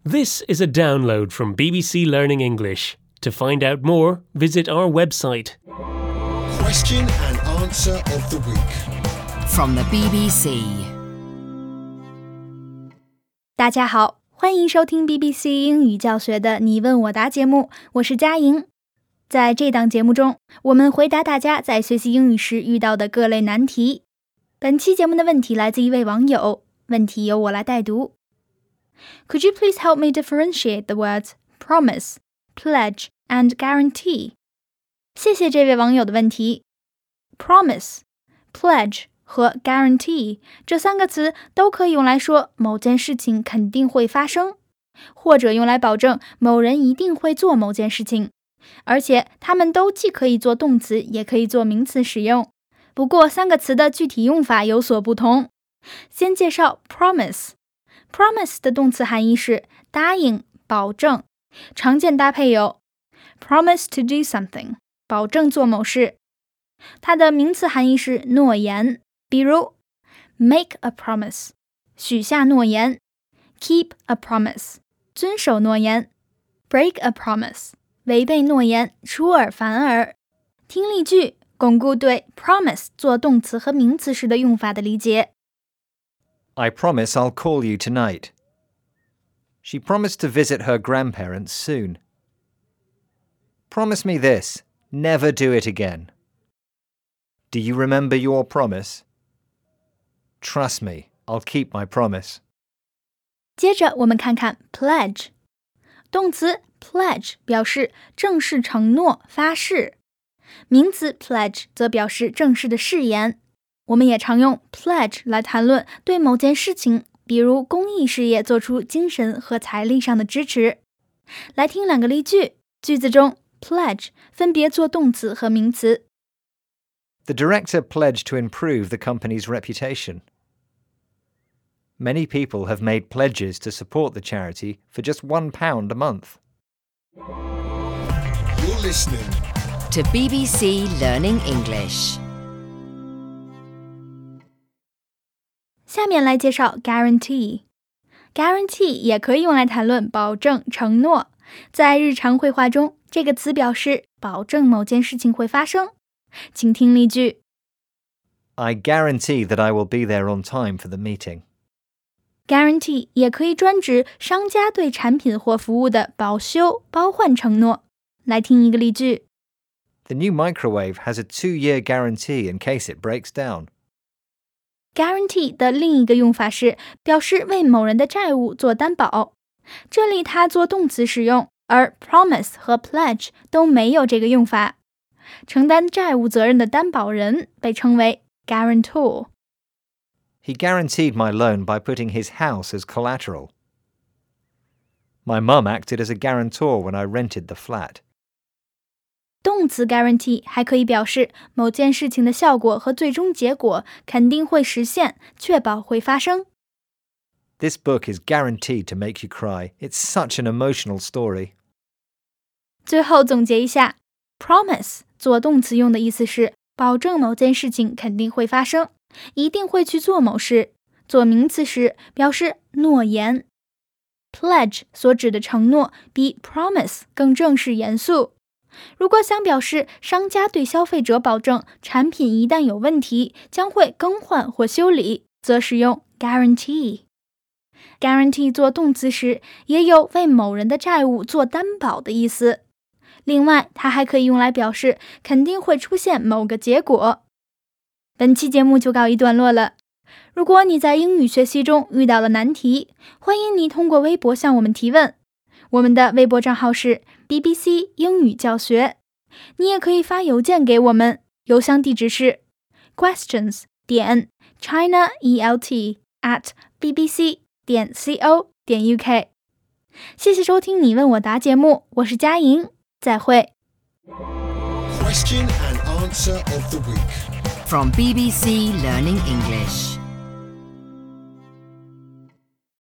This is a download from BBC Learning English. To find out more, visit our website. Question and answer of the week. From the BBC. 大家好，欢迎收听 BBC 英语教学的你问我答节目，我是佳莹。在这档节目中，我们回答大家在学习英语时遇到的各类难题。本期节目的问题来自一位网友，问题由我来代读。Could you please help me differentiate the words promise, pledge, and guarantee? 谢谢这位网友的问题。Promise, pledge 和 guarantee 这三个词都可以用来说某件事情肯定会发生，或者用来保证某人一定会做某件事情，而且它们都既可以做动词也可以做名词使用。不过三个词的具体用法有所不同。先介绍 promise。Promise 的动词含义是答应、保证，常见搭配有 promise to do something， 保证做某事。它的名词含义是诺言，比如 make a promise， 许下诺言， keep a promise， 遵守诺言， break a promise， 违背诺言，出尔反尔。听例句，巩固对 promise 做动词和名词时的用法的理解。 I promise I'll call you tonight. She promised to visit her grandparents soon. Promise me this, never do it again. Do you remember your promise? Trust me, I'll keep my promise. 接着我们看看 pledge。动词 pledge 表示正式承诺、发誓，名词 pledge 则表示正式的誓言。我们也常用 pledge 来谈论对某件事情，比如公益事业做出精神和财力上的支持。来听两个例句，句子中 pledge 分别做动词和名词。 The director pledged to improve the company's reputation. Many people have made pledges to support the charity for just £1 a month. You're listening To BBC Learning English. 下面来介绍 guarantee。Guarantee 也可以用来谈论保证、承诺。在日常会话中，这个词表示保证某件事情会发生。请听例句 I guarantee that I will be there on time for the meeting. Guarantee 也可以专指商家对产品或服务的保修、包换承诺。来听一个例句 The new microwave has a 2-year guarantee in case it breaks down. Guarantee 的另一个用法是表示为某人的债务做担保，这里它做动词使用，而 promise 和 pledge 都没有这个用法。承担债务责任的担保人被称为 guarantor。 He guaranteed my loan by putting his house as collateral. My mum acted as a guarantor when I rented the flat. 动词 guarantee 还可以表示某件事情的效果和最终结果肯定会实现，确保会发生。 This book is guaranteed to make you cry. It's such an emotional story. 最后总结一下， promise 做动词用的意思是保证某件事情肯定会发生，一定会去做某事。做名词时表示诺言。 Pledge 所指的承诺比 promise 更正式严肃。如果想表示商家对消费者保证产品一旦有问题将会更换或修理，则使用 guarantee。Guarantee 做动词时也有为某人的债务做担保的意思。另外，它还可以用来表示肯定会出现某个结果。本期节目就告一段落了。如果你在英语学习中遇到了难题，欢迎你通过微博向我们提问。我们的微博账号是 BBC 英语教学。你也可以发邮件给我们，邮箱地址是 questions.chinailt@bbc.co.uk。 谢谢收听你问我答节目，我是佳莹，再会。 Question and answer of the week. From BBC Learning English.